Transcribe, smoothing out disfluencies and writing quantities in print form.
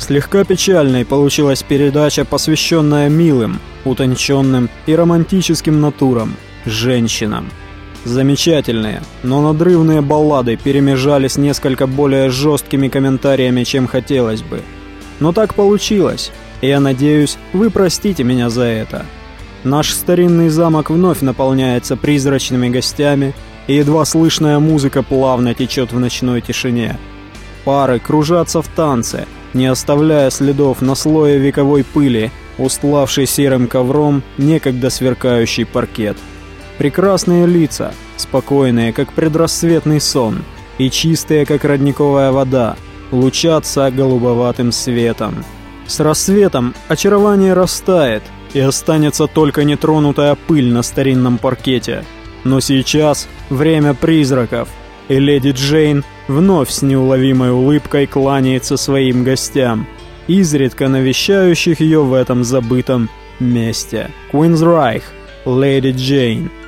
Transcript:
Слегка печальной получилась передача, посвященная милым, утонченным и романтическим натурам, женщинам. Замечательные, но надрывные баллады перемежались несколько более жесткими комментариями, чем хотелось бы. Но так получилось, и я надеюсь, вы простите меня за это. Наш старинный замок вновь наполняется призрачными гостями, и едва слышная музыка плавно течет в ночной тишине. Пары кружатся в танце, не оставляя следов на слое вековой пыли, устлавшей серым ковром некогда сверкающий паркет. Прекрасные лица, спокойные, как предрассветный сон, и чистые, как родниковая вода, лучатся голубоватым светом. С рассветом очарование растает, и останется только нетронутая пыль на старинном паркете. Но сейчас время призраков, и леди Джейн вновь с неуловимой улыбкой кланяется своим гостям, изредка навещающих ее в этом забытом месте. Queensryche, Леди Джейн.